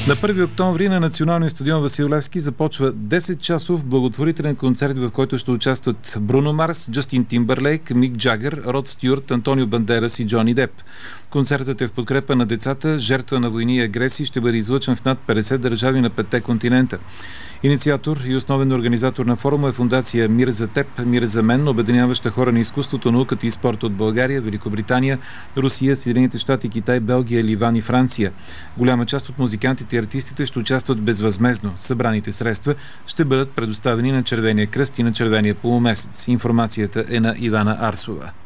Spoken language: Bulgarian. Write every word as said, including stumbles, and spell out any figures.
На първи октомври на Националния стадион „Васил Левски“ започва десет-часов благотворителен концерт, в който ще участват Бруно Марс, Джастин Тимбърлейк, Мик Джагър, Род Стюарт, Антонио Бандерас и Джони Деп. Концертът е в подкрепа на децата, жертва на войни и агресии, ще бъде излъчен в над петдесет държави на петте континента. Инициатор и основен организатор на форума е фондация „Мир за теб, мир за мен“, обединяваща хора на изкуството, науката и спорта от България, Великобритания, Русия, Съединените щати, Китай, Белгия, Ливан и Франция. Голяма част от музикантите и артистите ще участват безвъзмездно. Събраните средства ще бъдат предоставени на Червения кръст и на Червения полумесец. Информацията е на Ивана Арсова.